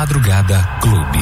Madrugada Clube.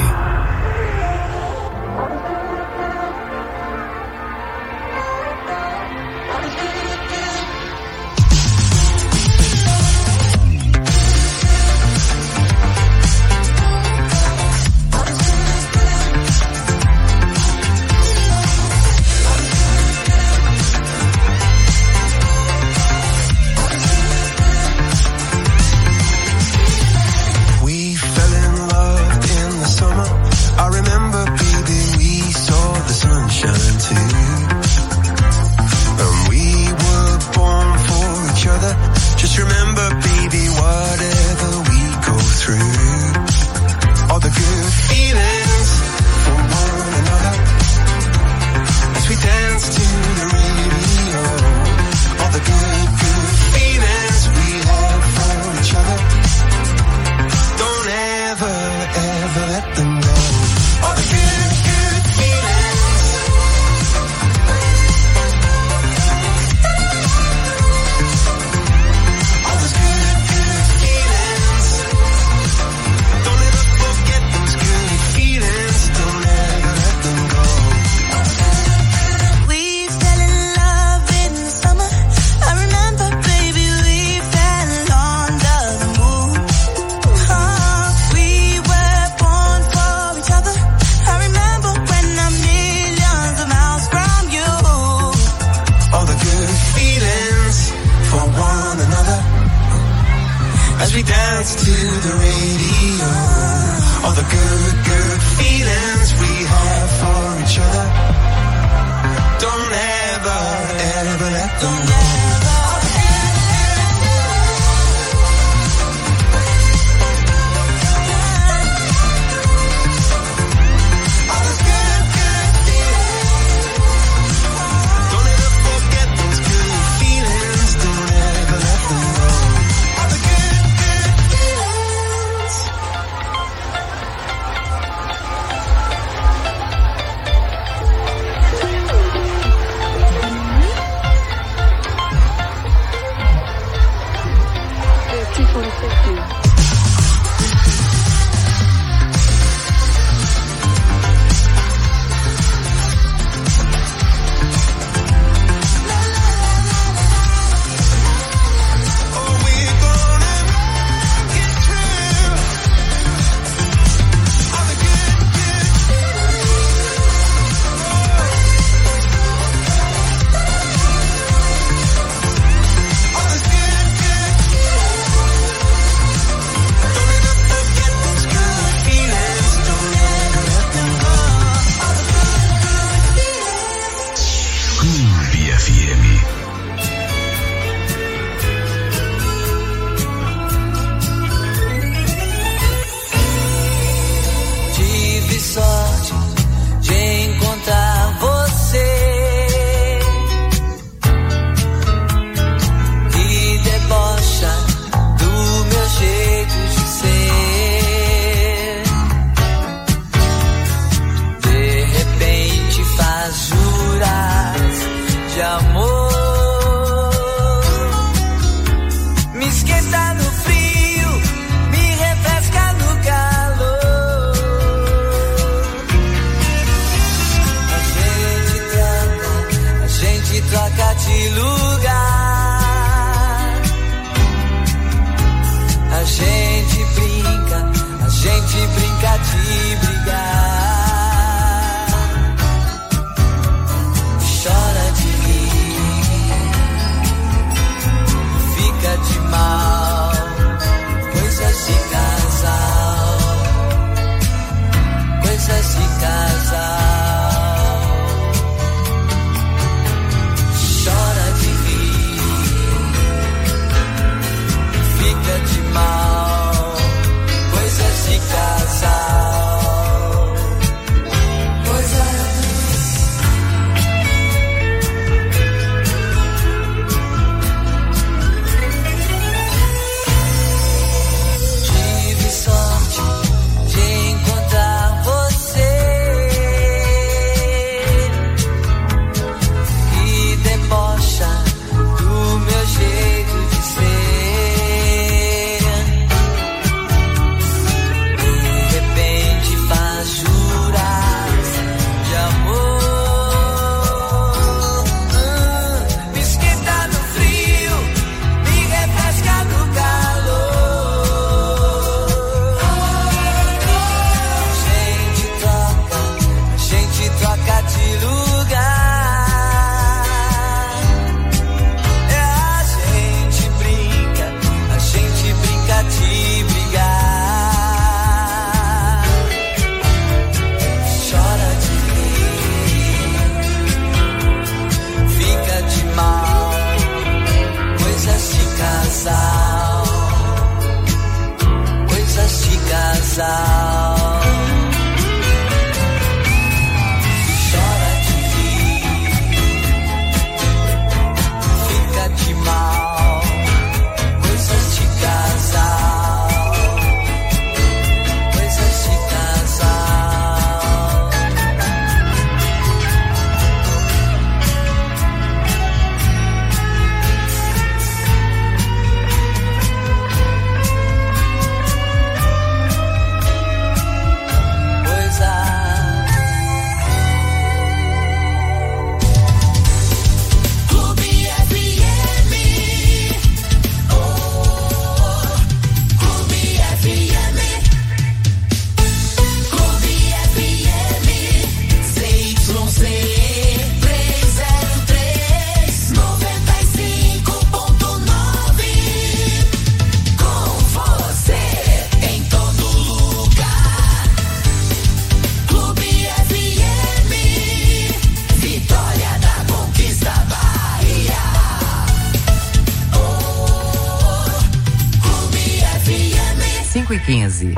5h15.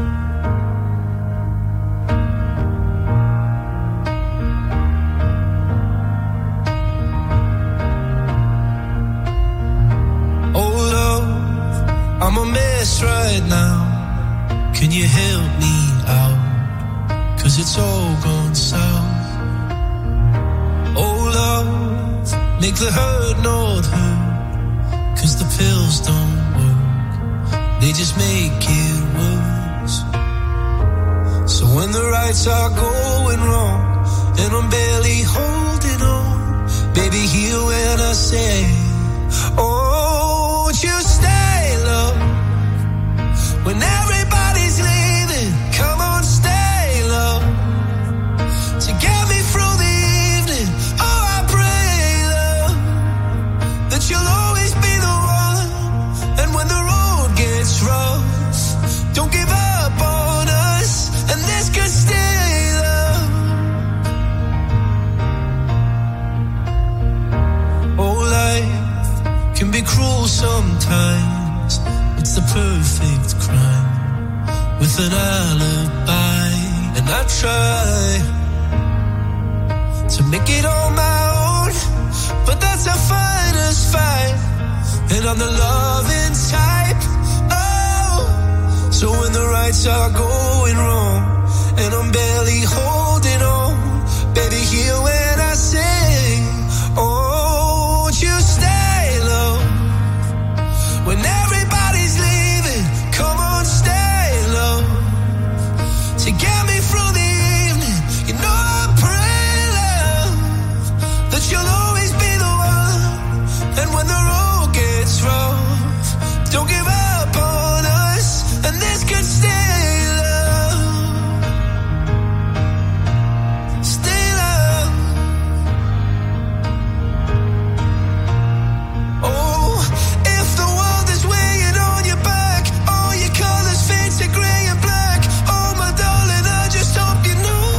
I'm a mess right now. Can you help me out? 'Cause it's all gone south. Oh love, make the hurt not hurt. 'Cause the pills don't work, they just make it worse. So when the rights are going wrong and I'm barely holding on, baby, hear when I say, oh, won't you stay, love? When everybody's leaving, come on, stay, love. To get me through the evening, oh, I pray, love, that you'll always be the one. And when the road gets rough, don't give up on us, and this could stay, love. Oh, life can be cruel sometimes. It's the perfect crime with an alibi, and I try to make it on my own, but that's a fighter's fight, and I'm the loving type. Oh, so when the rights are going wrong and I'm barely holding on, baby, hear when I sing, oh, won't you stay, love? When everybody's leaving, come on, stay, love. To get me through the evening, you know I pray, love, that you'll always be the one. And when the road gets rough, don't give up on us, and this could stay, love. Stay, love. Oh, if the world is weighing on your back, all your colors fade to gray and black, oh my darling, I just hope you know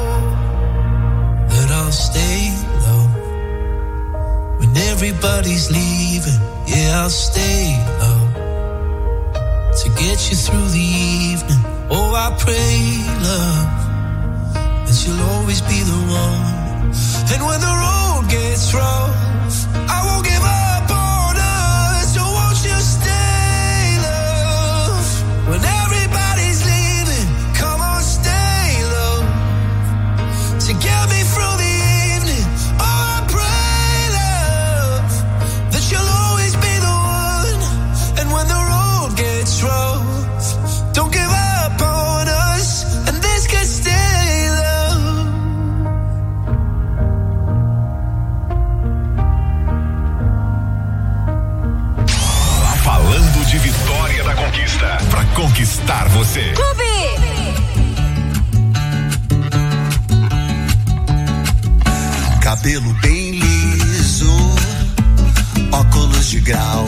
that I'll stay low. When everybody's leaving, yeah, I'll stay low. To get you through the evening, oh, I pray, love, that you'll always be the one. And when the road gets rough, I won't give up on us, so won't you stay, love? When everybody's leaving, come on, stay, love. To get me through the evening, oh, I pray, love, that you'll always be the one. And when the road gets rough, don't give up on us, and this could stay, love. Falando de Vitória da Conquista, pra conquistar você. Cabelo bem liso, óculos de grau,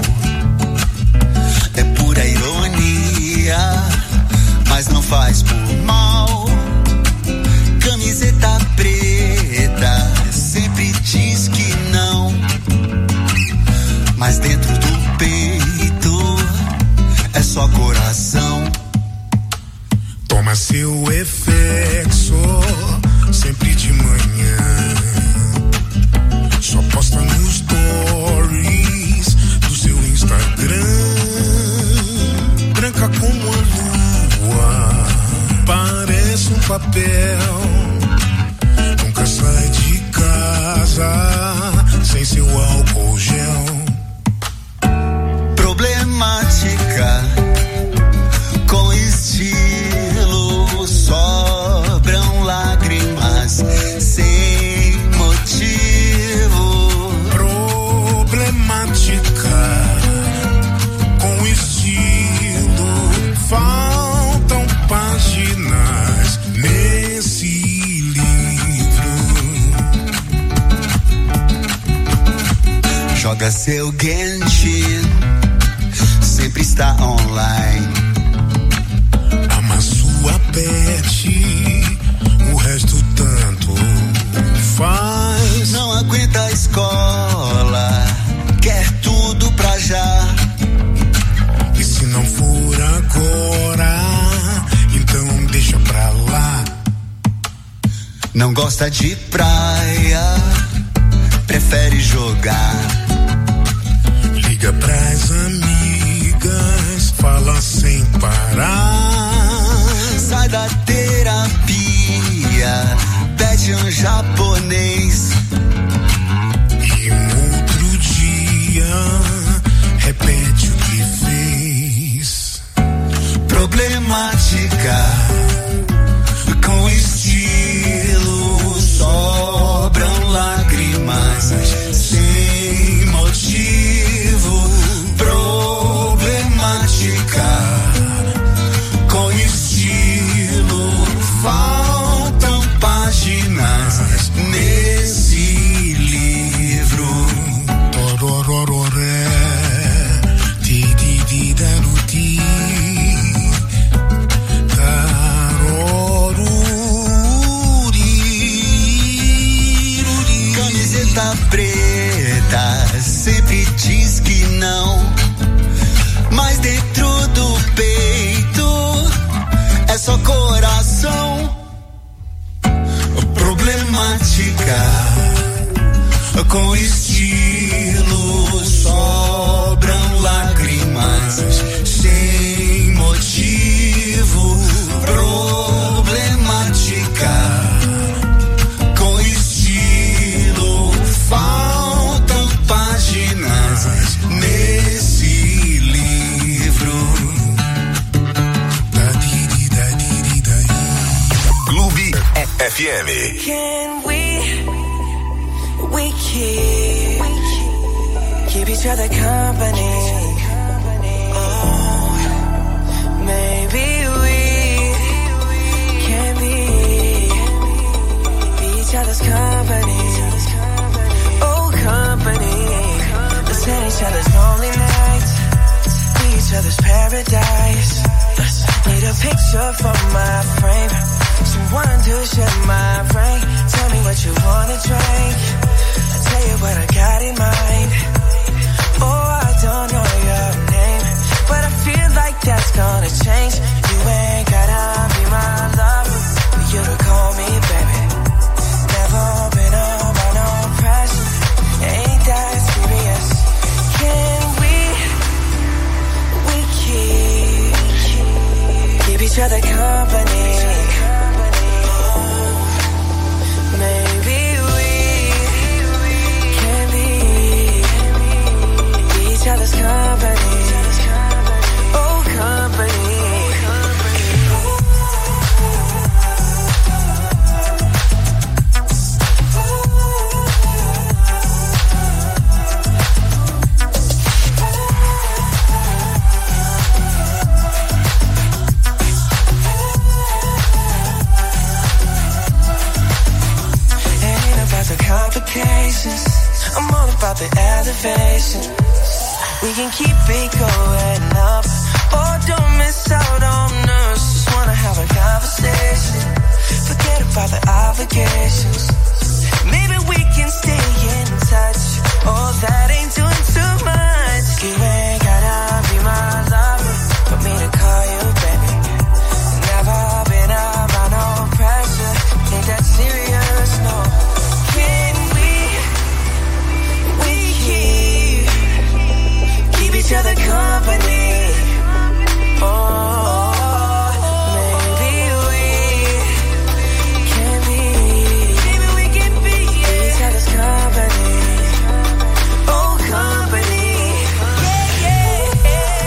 é pura ironia, mas não faz por mal. Camiseta preta, sempre diz que não, mas dentro do peito é só coração. Toma seu Efexo, sempre de manhã. Só posta nos stories do seu Instagram. Branca como a lua, parece um papel. Nunca sai de casa sem seu álcool gel. Problemática, com estilo, sobram lágrimas sem motivo. Problemática, com estilo, faltam páginas nesse livro. Joga seu Genshin, sempre está online. Ama sua pet, o resto tanto faz. Não aguenta a escola, quer tudo pra já. E se não for agora, Não gosta de praia, prefere jogar. Liga pras amigas, fala sem parar. Sai da terapia, pede um japonês. E um outro dia, repete o que fez. Problemática, com estilo, sobram lágrimas sem motivo. Problemática, com estilo, faltam páginas nesse livro. Tororororé, ti-di-di-da-ru-ti. Camiseta preta sempre diz que não, mas dentro do peito é só coração. Problemática, com estilo, sobram lágrimas sem motivo. Problemática, com estilo, faltam páginas nesse livro. Clube FM. Can we keep each other company? Oh, maybe we can be each other's company. Oh, company. Let's spend each other's lonely nights, be each other's paradise. Need a picture for my frame, someone to share my brain. Tell me what you wanna drink, I'll tell you what I got in mind. Oh, I don't know your name, but I feel like that's gonna change. You ain't gotta be my lover for you to call me baby. Never been under no pressure, ain't that serious. Can we keep each other company? Maybe we can be each other's company. Oh, company. Complications, I'm all about the elevation. We can keep it going up, oh, don't miss out on us. Just wanna have a conversation, forget about the obligations. Maybe we can stay in touch, oh, that ain't doing too much. You ain't gotta be my lover for me to call you baby. Never been around no pressure, ain't that serious, no. Keep each other company. Oh, maybe we can be. Maybe we can be each other's company. Oh, company. Yeah, yeah,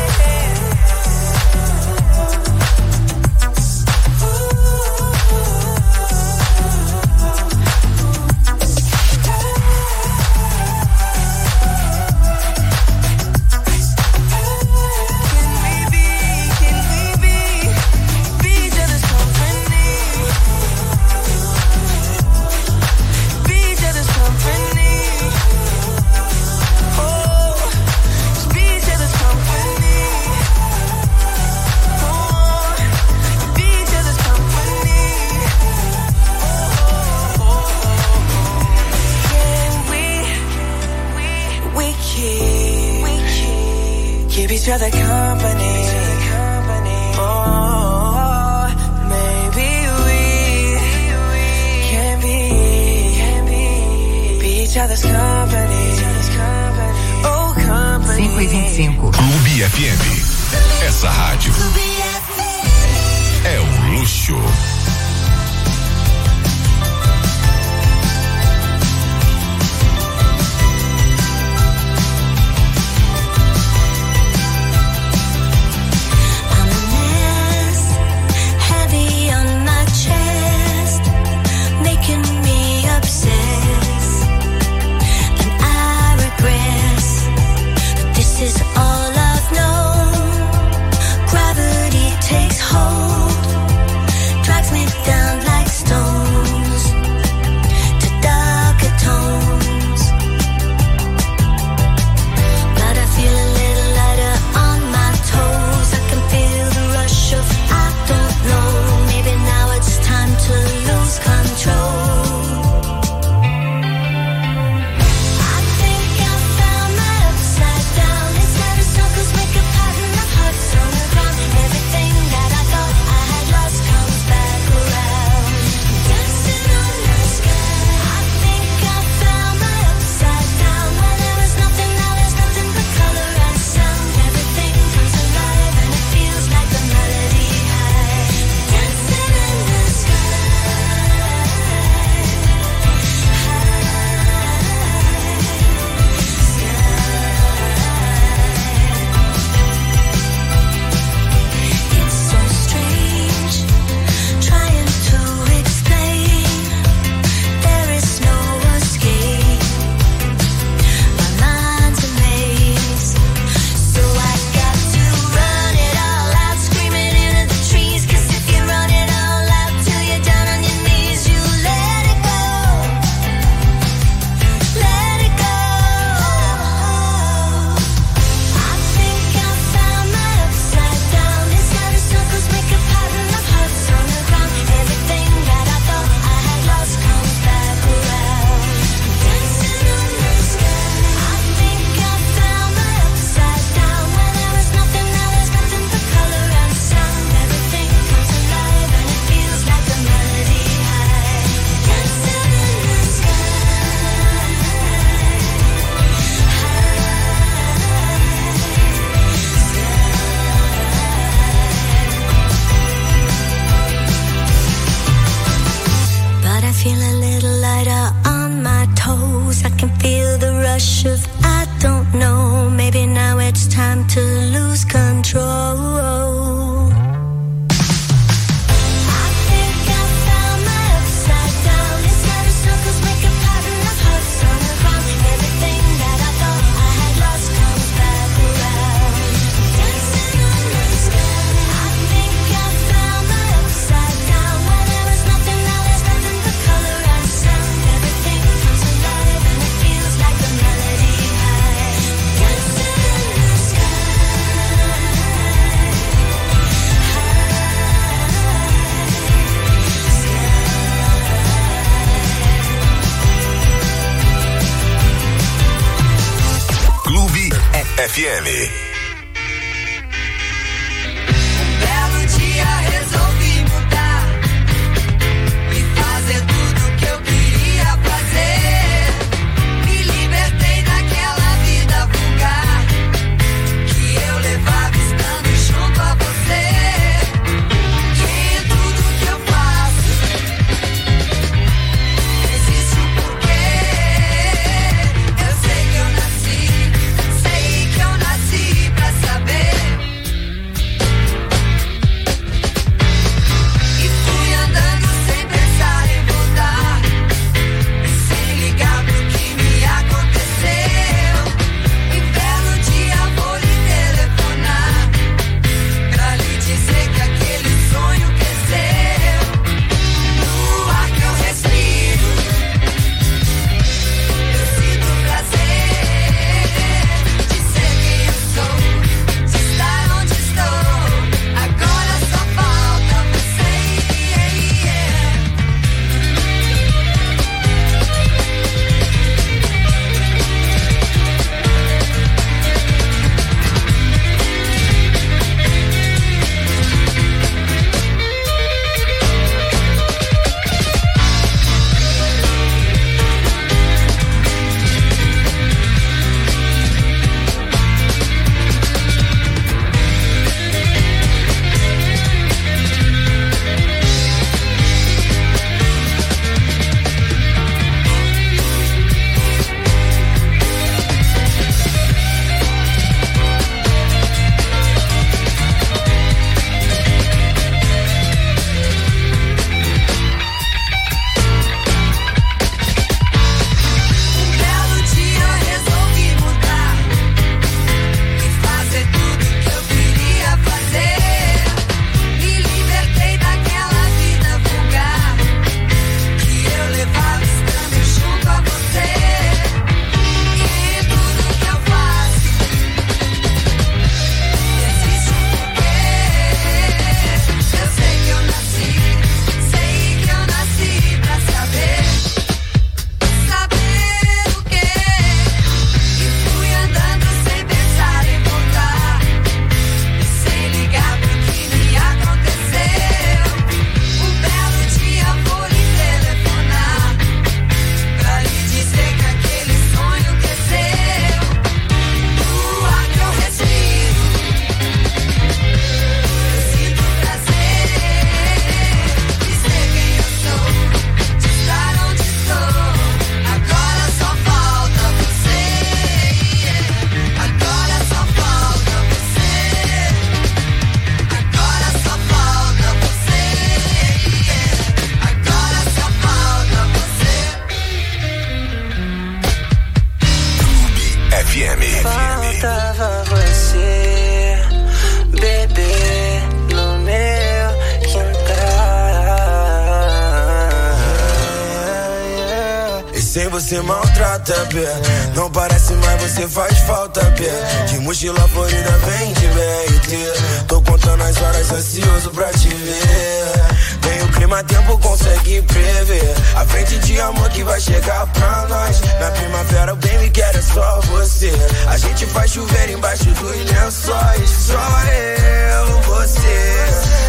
keep each other company. Oh, maybe we can be each other's company. Oh, company. 5:25. Clube FM. Essa rádio é um luxo. This is all I've known. Gravity takes hold, drags me down like stones to darker tones. But I feel a little lighter on my toes. I can feel the rush of I don't know. Maybe now it's time to lose control. FM. sem você maltrata, B. Não parece, mas você faz falta, B. De mochila florida vem de BRT. Tô contando as horas ansioso pra te ver. Nem o clima tempo consegue prever a frente de amor que vai chegar pra nós. Na primavera o bem me quer é só você. A gente faz chover embaixo dos lençóis. Só eu, você,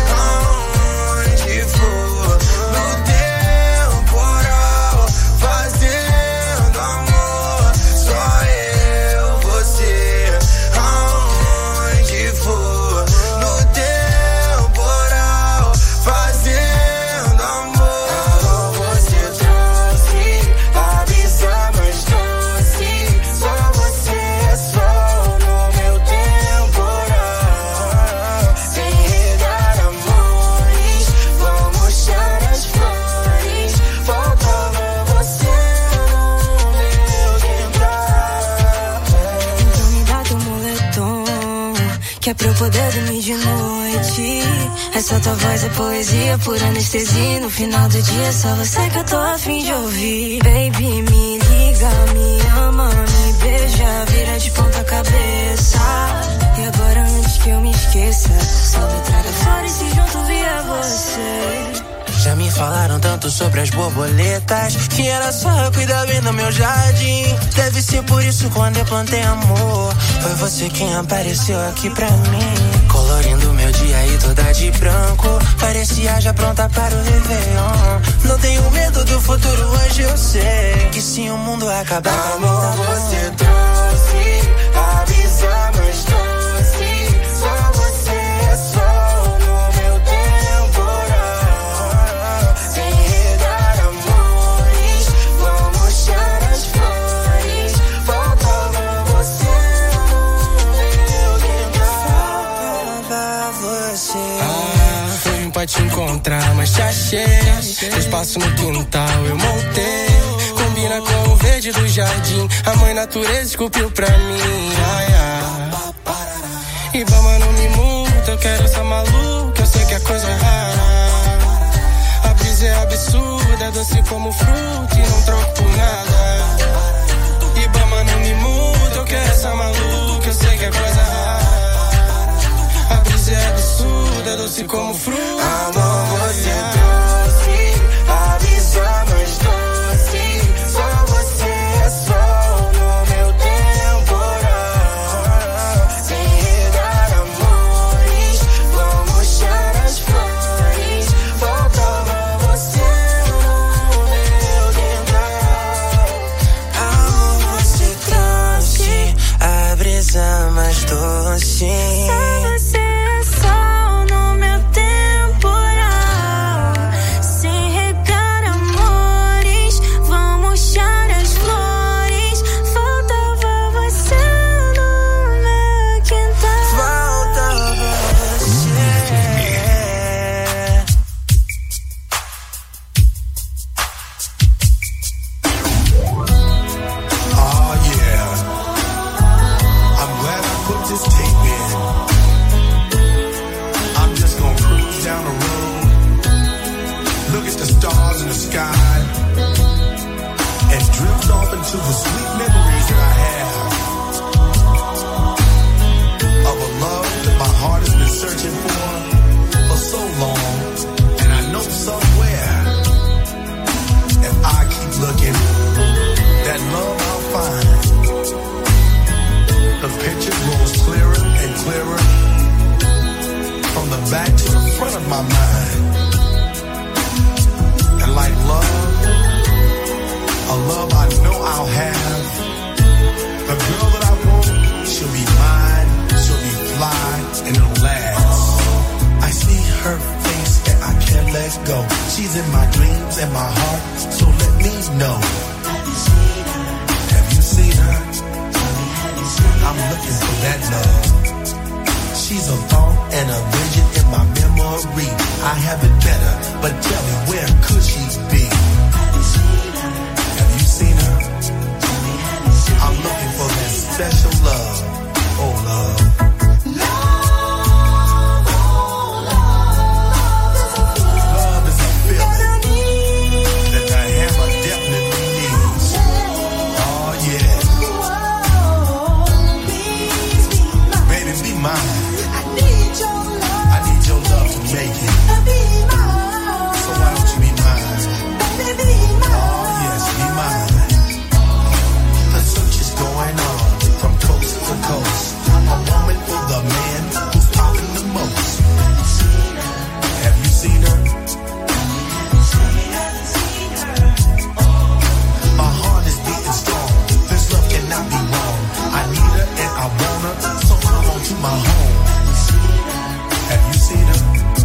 aonde for, no temporal, fazendo amor. Só eu, você, aonde for, no temporal, fazendo amor. Você trouxe a brisa mais doce. Só você é sol no meu temporal. Sem regar amores, vamos mostrar as flores. Faltava você no meu quintal. Então me dá teu moletom, que é pra eu poder dormir de noite. Essa tua voz é poesia, pura anestesia. No final do dia é só você que eu tô a fim de ouvir. Baby, me liga, me ama, me beija, vira de ponta cabeça. E agora antes que eu me esqueça, sobe, traga flores e junto via você. Já me falaram tanto sobre as borboletas, que era só eu cuidar bem do meu jardim. Deve ser por isso quando eu plantei amor, foi você quem apareceu aqui pra mim. Colorindo meu dia e toda de branco, parecia já pronta para o Réveillon. Não tenho medo do futuro, hoje eu sei que se o mundo acabar, amor, você trouxe a brisa mais doce. Só você é sol no meu temporal. Sem regar amores, vamos mostrar as flores. Faltava você no meu quintal. Você. Foi pra te encontrar, mas te achei. Espaço no quintal eu montei. Combina com o verde do jardim. A mãe natureza esculpiu pra mim. Ibama não me multa, eu quero essa maluca. Eu sei que é coisa rara. A brisa é absurda, é doce como fruta e não troco por nada. Ibama não me multa, eu quero essa maluca. Eu sei que é coisa rara. A brisa é absurda, é doce como fruta. Amor, você trouxe a brisa mais doce. Só você é sol no meu temporal. Sem regar amores, vamos mostrar as flores. Faltava você no meu quintal. Amor, você trouxe a brisa mais doce. Só você é sol no meu temporal. Sem regar amores, vamos mostrar as flores. Faltava você no meu quintal. Faltava você. Oh yeah, I'm glad I put this tape in. I'm just gonna cruise down the road, look at the stars in the sky, and drift off into the sweet memories that I have of a love that my heart has been searching for so long. And I know somewhere, if I keep looking, that love I'll find. The picture grows clearer and clearer, from the back to the front of my mind. And like love, a love I know I'll have, the girl that I want, she'll be mine, she'll be fly, and it'll last. I see her face and I can't let go. She's in my dreams and my heart, so let me know. Have you seen her? I'm looking for that love. She's a thought and a vision in my memory. I have it better, but tell me, where could she be? Have you seen her? I'm looking for that special love. Oh, love. Love is a feeling that the hammer definitely needs. mine. I need your love. I need your love to make it. Be mine. So why don't you be mine? Baby, be mine. Oh yes, be mine. The search is going on from coast to coast. A woman for the man who's popping the most. Have you seen her? My heart is beating strong. This love cannot be wrong. I need her and I want her, so come on to my home. Have you seen her?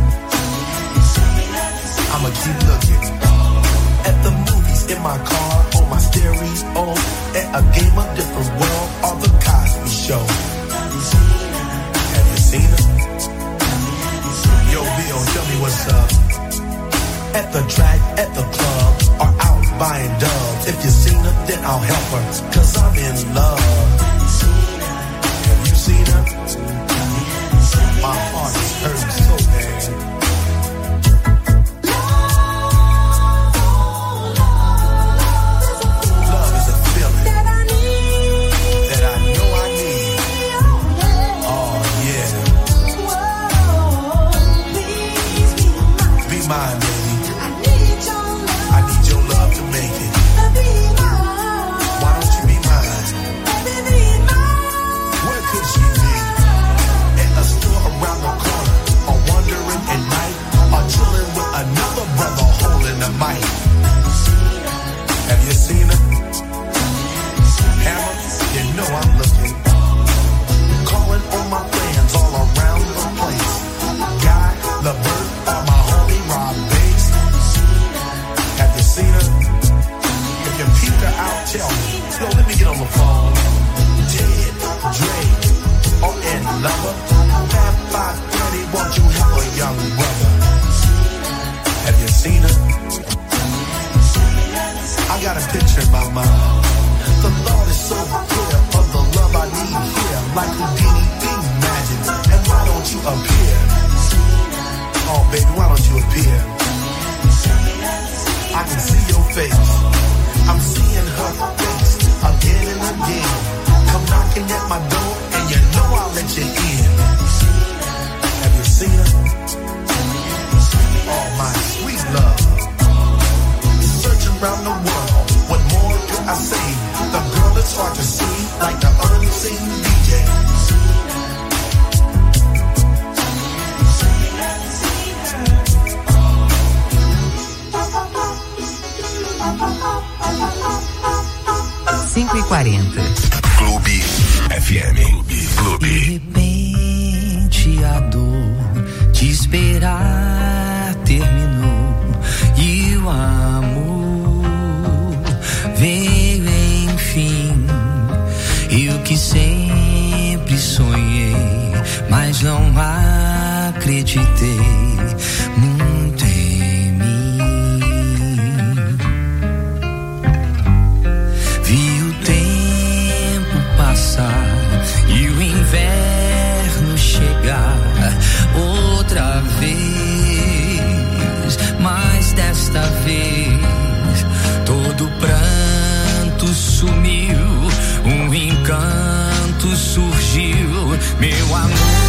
I'ma keep looking. At the movies, in my car, on my stereo, at a game of different world, or the Cosby Show. Have you seen her? Yo, Bill, tell me what's up. At the track, at the club, or out buying dubs. If you seen her, then I'll help her, 'cause I'm in love. Have you seen her? My heart is hurting so bad. Love is a feeling that I need, that I know I need. Oh yeah. Be mine, baby. I need your love to make it. Why don't you be mine? Where could she be? At a store around the corner, or wandering at night, or chilling with another brother holding a mic. Have you seen her? Hammer, you know I'm looking. Calling on my friends all around the place. Guy, LeVert, or my homie Rob Bass. Have you seen her? If you peeped her out, tell me. Yo, let me get on the phone. Ted, Dre, or Ed Lover. Fab 530, won't you help a young brother? Have you seen her? I got a picture in my mind. The thought is so clear of the love I need here. Like Houdini, be magic. And why don't you appear? Oh, baby, why don't you appear? I can see your face. I'm seeing her face again and again. Come knocking at my door, and you know I'll let you in. Have you seen her? Oh, my sweet love. Searching around the world, what more could I say? The girl is hard to see, like the unseen DJ. Cinco e 40. Clube FM. Clube. De repente a dor de esperar terminou e o amor veio enfim. E o que sempre sonhei, mas não acreditei muito em mim. Vi o tempo passar e o inverno chegar outra vez, mas desta vez todo pranto sumiu, um encanto surgiu, meu amor.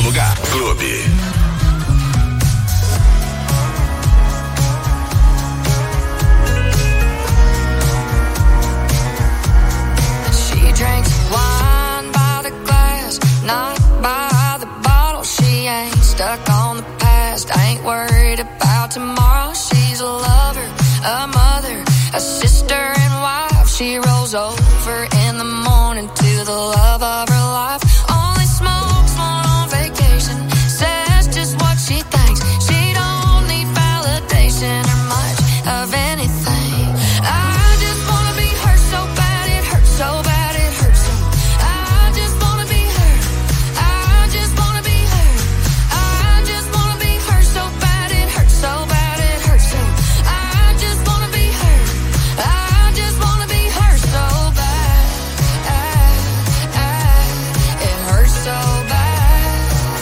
lugar. Clube. She drinks wine by the glass, not by the bottle. She ain't stuck on the past, ain't worried about tomorrow. She's a lover, a mother, a sister and wife. She rolls over in the morning to the love of her life. Only smokes one on vacation, says just what she thinks. She don't need validation or much of anything. I just wanna be her so bad, it hurts so bad, it hurts so. I just wanna be her, I just wanna be her. I just wanna be her so bad, it hurts so bad, it hurts so. I just wanna be her, I just wanna be her so bad. It hurts so bad.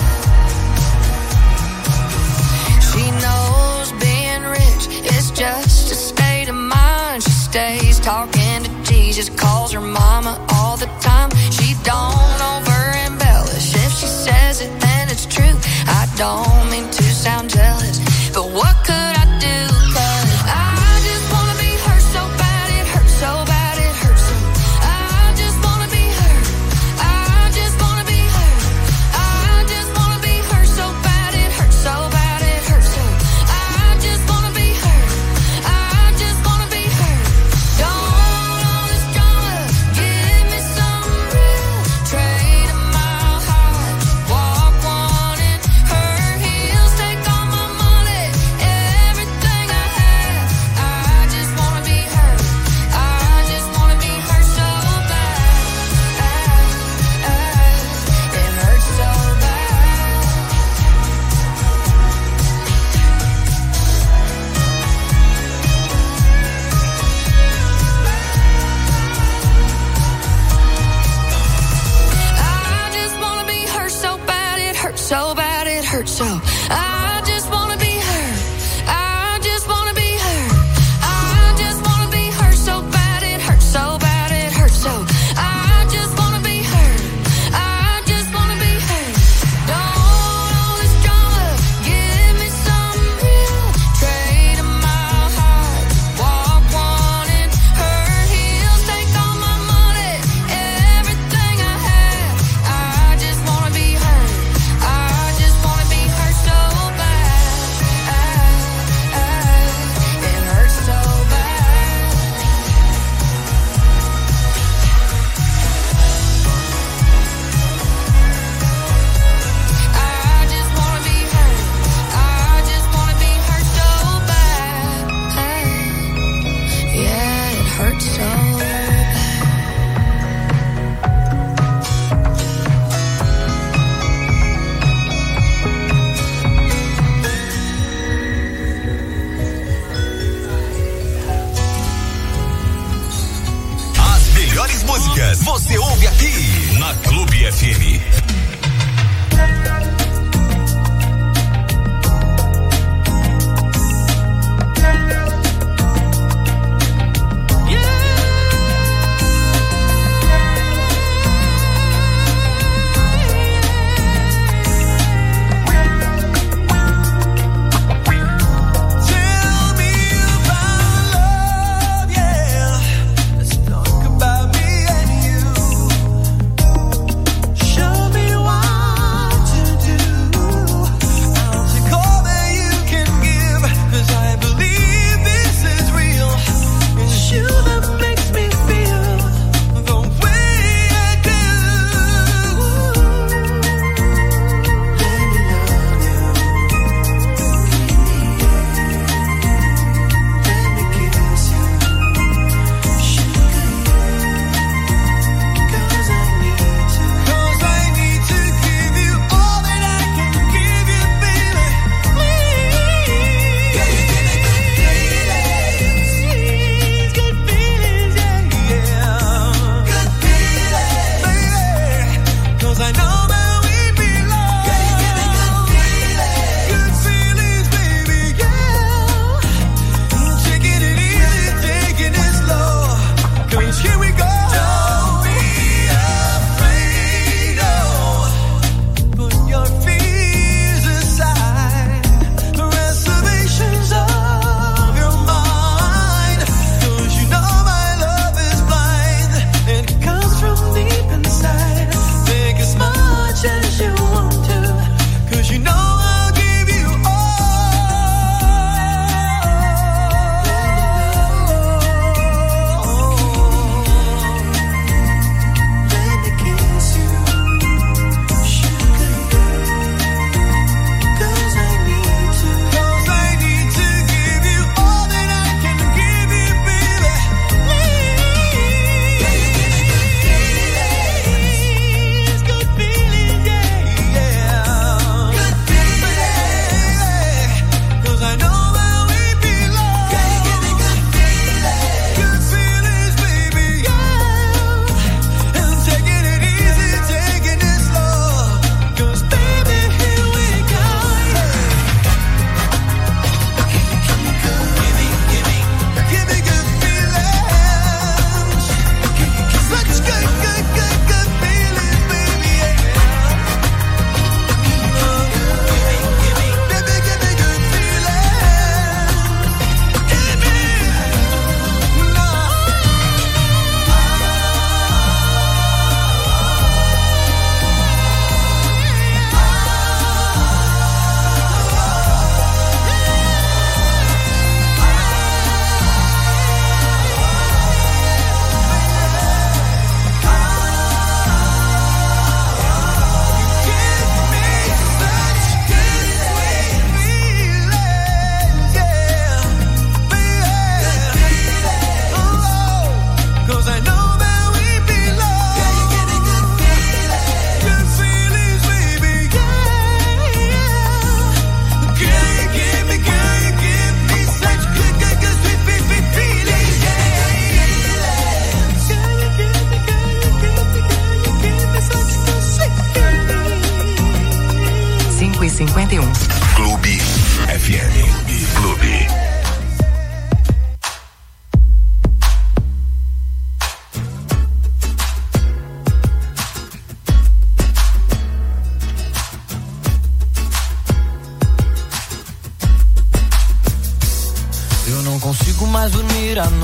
She knows being rich is just a state of mind. She stays talking to Jesus, calls her mama all the time. She don't over embellish. If she says it, then it's true. I don't mean to sound jealous, but what could I do? 'Cause I just wanna be her so bad, it hurts so bad, it hurts so. I just wanna be her, I just wanna be her. I just wanna be her so bad, it hurts so bad, it hurts so. I just wanna be her, I just wanna be her. Don't want all this drama, give me some real. Trade a mile high, walk one in her heels. Take all my money, everything I have. I just wanna be her, I just wanna be her so bad. It hurts so bad. I just wanna be her so bad, it hurts so bad, it hurts so. I just wanna be her, I just wanna be her. I just wanna be her so bad, it hurts so bad, it hurts so. I just wanna be her, I just wanna be her. Don't want all this drama, give me some real. Trade a mile high, walk one in her heels. Take all my money, everything I have. I just wanna be her, I just wanna be her so bad. It hurts so bad. I just wanna be her, I just wanna be her so bad. Yeah, it hurts so bad. As melhores músicas você ouve aqui na Clube FM. Tell me about love, yeah. Let's talk about me and you. Show me what to do.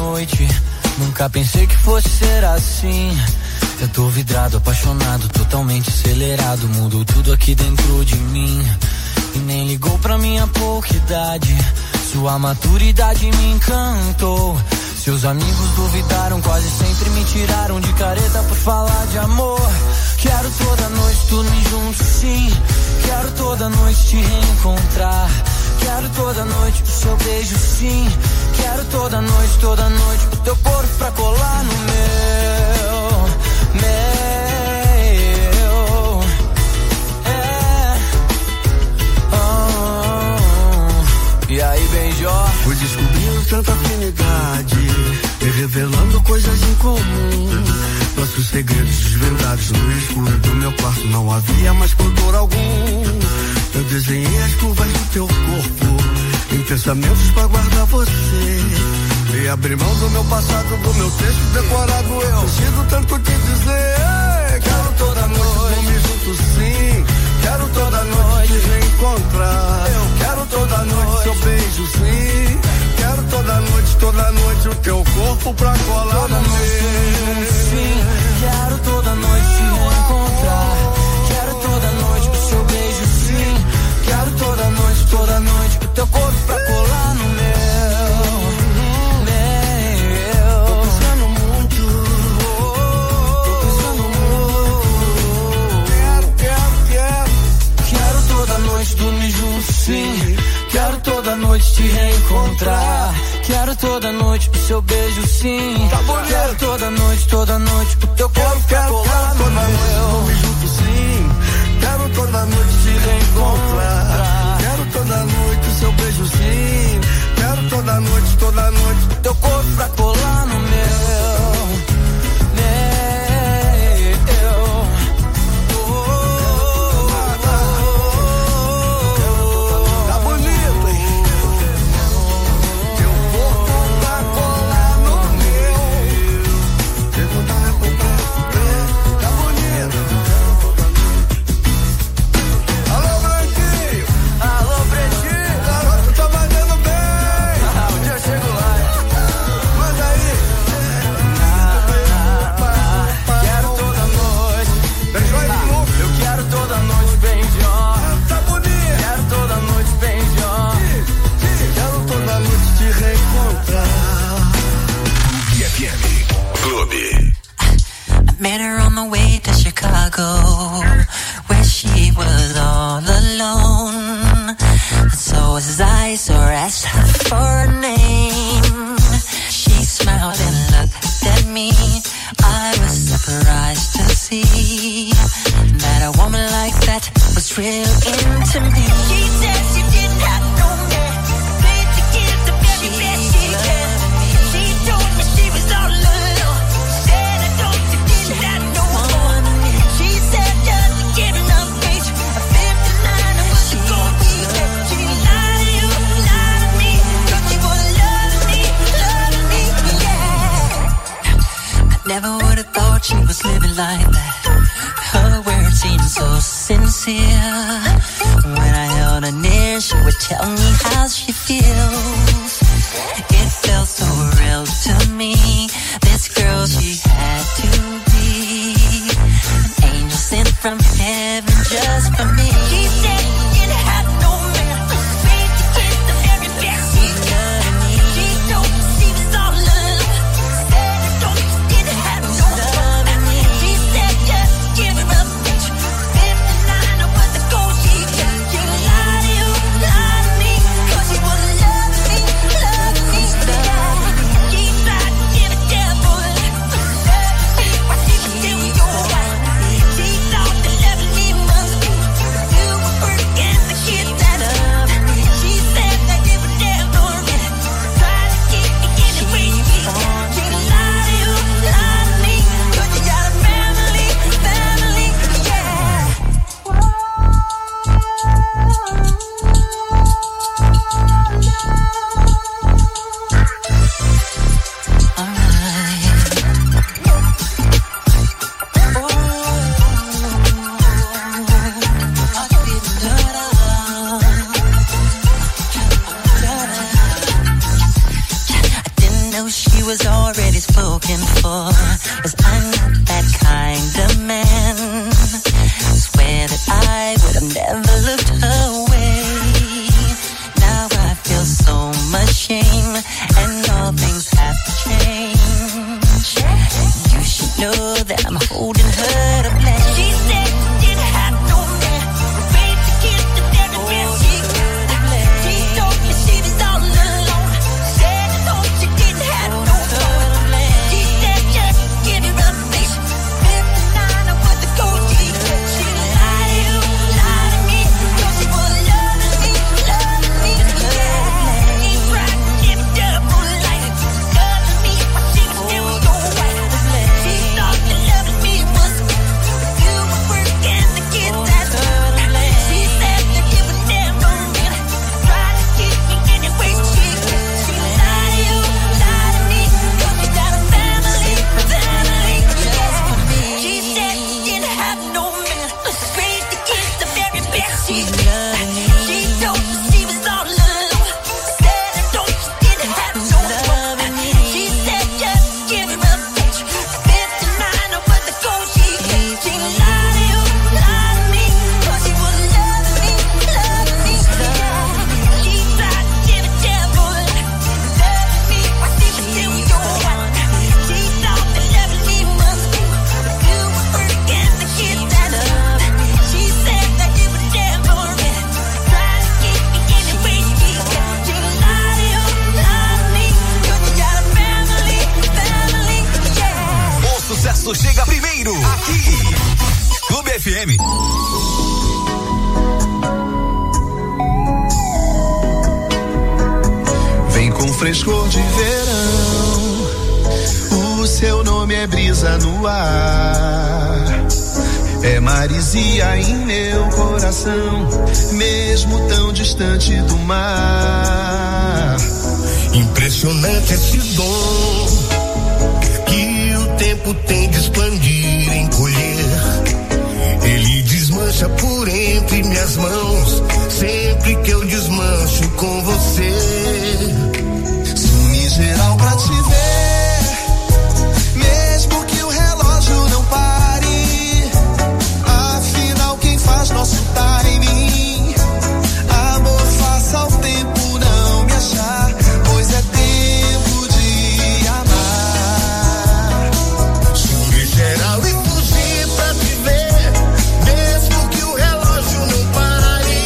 noite. Nunca pensei que fosse ser assim. Eu tô vidrado, apaixonado, totalmente acelerado. Mudou tudo aqui dentro de mim. E nem ligou pra minha pouca idade. Sua maturidade me encantou. Seus amigos duvidaram, quase sempre me tiraram de careta por falar de amor. Quero toda noite dormir junto, sim. Quero toda noite te reencontrar. Quero toda noite o seu beijo, sim. Quero toda noite o teu corpo pra colar no meu. E aí, Benjó? Fui descobrindo tanta afinidade e revelando coisas em comum. Nossos segredos desvendados no escuro do meu quarto. Não havia mais pudor algum. Eu desenhei as curvas do teu corpo em pensamentos pra guardar você. E abri mão do meu passado, do meu texto decorado. Eu preciso tanto te dizer. Quero toda noite dormir junto, sim. Quero toda noite te reencontrar. Eu quero toda noite seu beijo, sim. Quero toda noite o teu corpo pra colar no meu. Sim, quero toda noite te reencontrar. Quero toda noite o seu beijo, sim. Quero toda noite o teu corpo pra colar no meu. Tô pensando muito. Quero toda noite dormir junto, sim. Quero toda noite te reencontrar. Quero toda noite o seu beijo, sim. Quero toda noite o teu corpo pra colar no meu. Dormir junto, sim. Quero toda noite te reencontrar. Quero toda noite o seu beijo, sim. Quero toda noite o teu corpo pra colar no meu. Met her on the way to Chicago, where she was all alone. And so as I saw her, asked her for a name, she smiled and looked at me. I was surprised to see that a woman like that was real into me. She said she didn't have no man, paid to give the very best she can. She told me she was all alone. Said I don't didn't have no one. She said just giving up age. At 59 and what you gonna be? She lied to you, lied to me, 'cause she was loving me, yeah. I never would have thought she was living like that. Her words seemed so sincere. When I held her near, she would tell me how she feels. It felt so real to me. This girl, she had to be an angel sent from heaven just for me. She said she didn't have no man, paid to get the very best she could. She told me she was all alone. Said I don't didn't have no man. She said just give her up, bitch. 59 was the goal she kept. She lied to you, lied to me, 'cause she was loving me, loving me. sure that I'm holding her to blame. She said she didn't have no man, afraid to kiss the very best she could. She told me she was all alone, said at home she didn't have no phone. She said just give her a face, 59 with the gold teeth. She lied to me, cause she was loving me, yeah. He tried to give it up on life, loving me while she was still your wife. She thought that loving me was you were working to get that. She said that you were never real, tried to keep me any way she could. She lied to me, cause she got a family, yeah. She said she didn't have no man, afraid to kiss the very best she could. She told me she was all alone, said I don't, she didn't have no one. She said just give her a bitch, 59 over the gold she could. She lied to me, cause she was loving me, yeah. She tried to give a devil, loving me while she was still your wife. She thought that loving me was you were working to get that love. She said that you were devil, tried to keep me any way she could. She lied to me, cause you got a family, yeah. O sucesso chega primeiro, aqui, Clube FM. Vem com frescor de verão, o seu nome é brisa no ar, é maresia em meu coração, mesmo tão distante do mar. Impressionante esse dom que o tempo tem de expandir, encolher. Ele desmancha por entre minhas mãos, sempre que eu desmancho com você. Sumi geral pra te ver, mesmo que o relógio não pare. Afinal, quem faz nosso timing? Amor, faça o tempo não me achar, pois é tempo de amar. Sumi geral e fugir pra te ver, mesmo que o relógio não pare.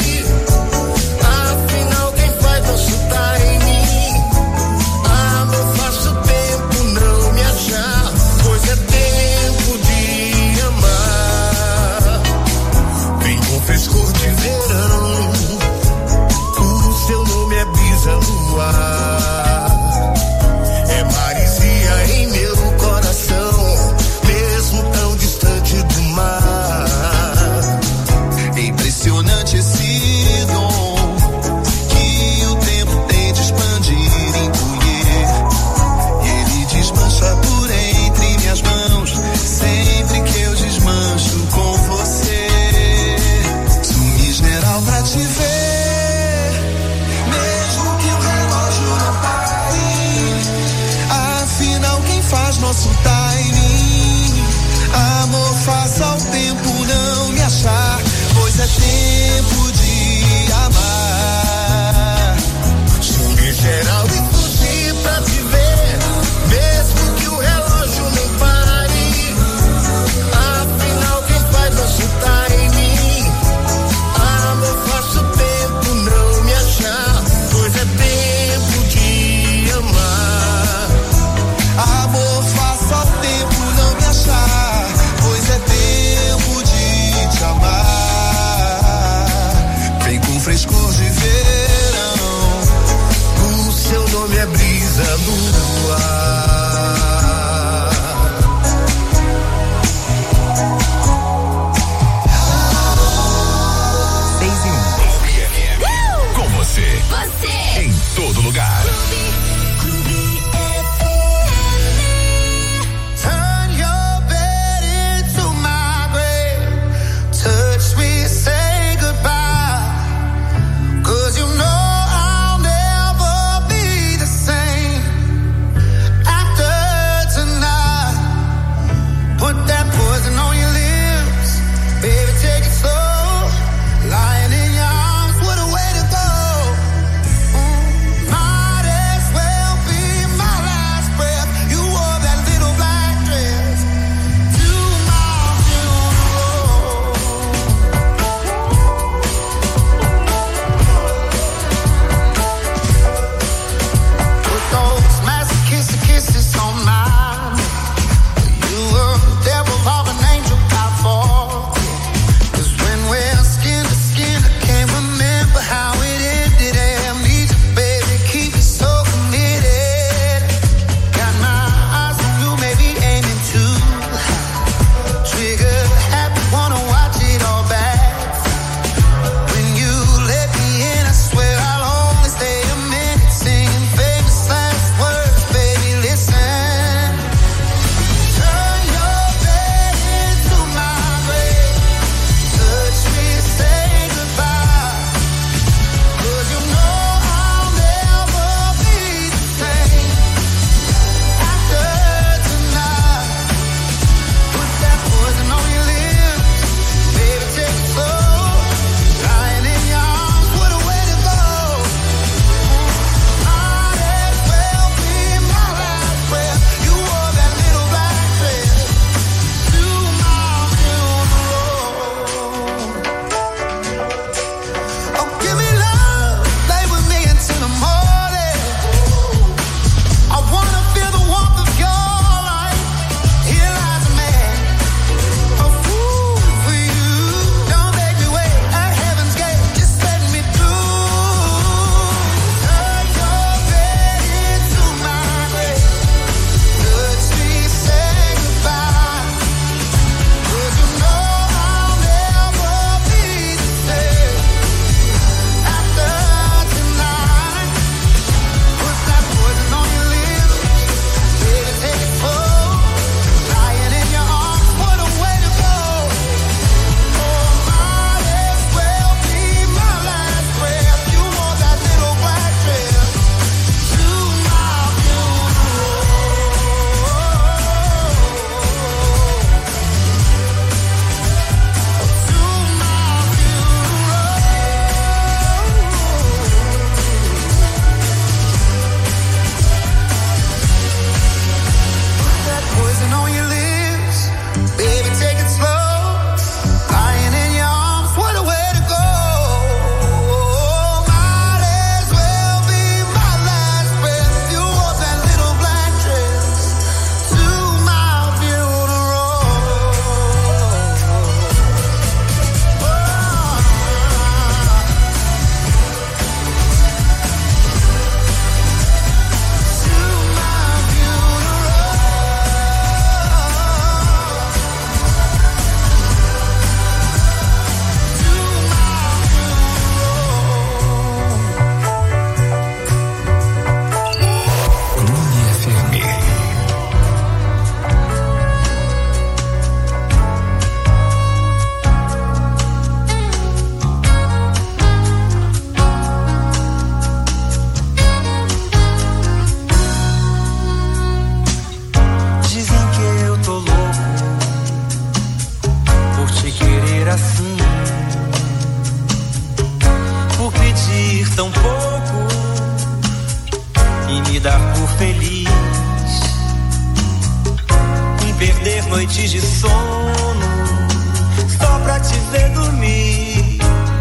sono só pra te ver dormir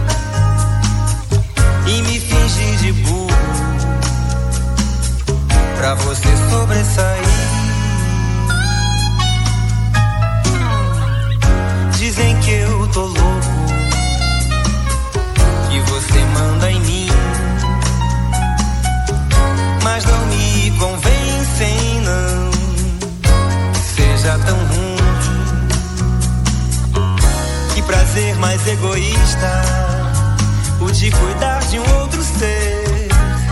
e me fingir de burro pra você sobressair. Dizem que eu tô louco, que você manda em mim, mas não me convencem, não. Seja tão ruim, que prazer mais egoísta, o de cuidar de um outro ser,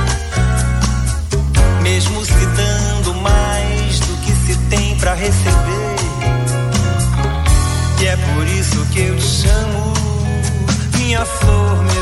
mesmo se dando mais do que se tem pra receber. E é por isso que eu te chamo, minha flor,